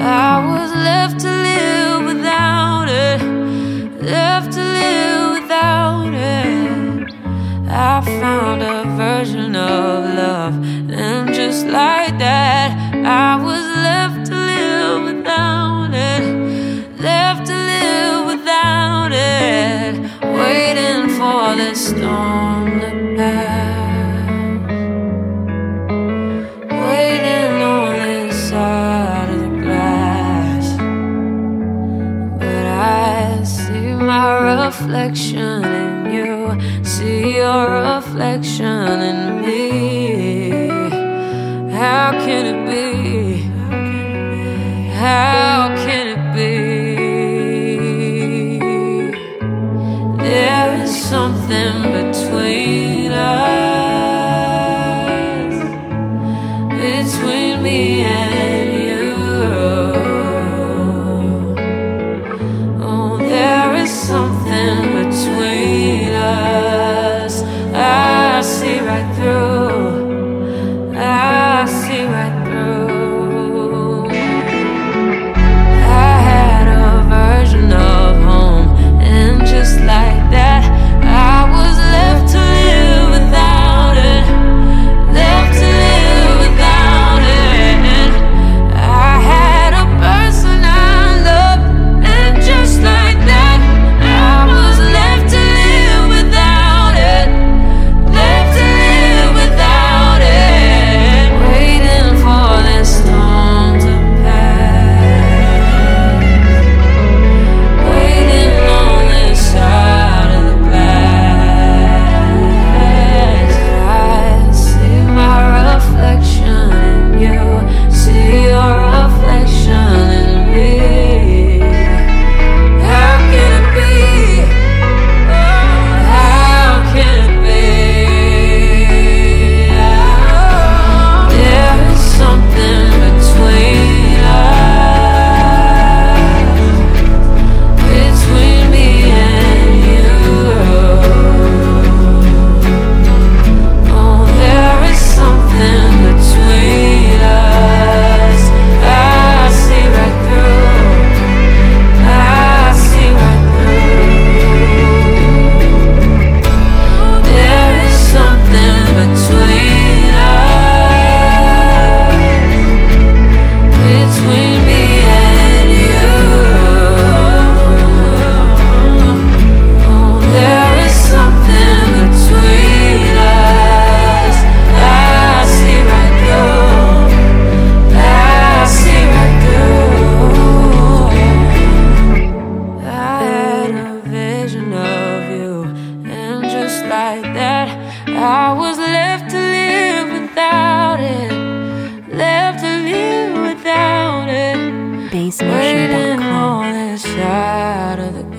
I was left to live without it, left to live without it. I found a version of love, and just like that, I was left to live without it, left to live without it, waiting for the storm to pass, waiting on this side of the glass. But I see my reflection in you, see your reflection in me. How can it be? How can it be? There is something between us, between me and you. Oh, there is something between us. I see right through, I see right through. I had a version of home, and just like that, I was left to live without it, left to live without it. I had a person I loved, and just like that, I was left to live without it, left to live without it, waiting for this storm to pass, waiting on this side of the glass. I see my reflection in you, see your reflection in me. How can it be? Oh, how can it be? There is something between us, between me and you. Oh, there is something between us. I see right through, I see right through. There is something between us, between me and you. Oh, there is something between us. I see right through, I see right through. I had a vision of you, and just like that, I was left to live without it, left to live without it, waiting BassNation.com. on this side of the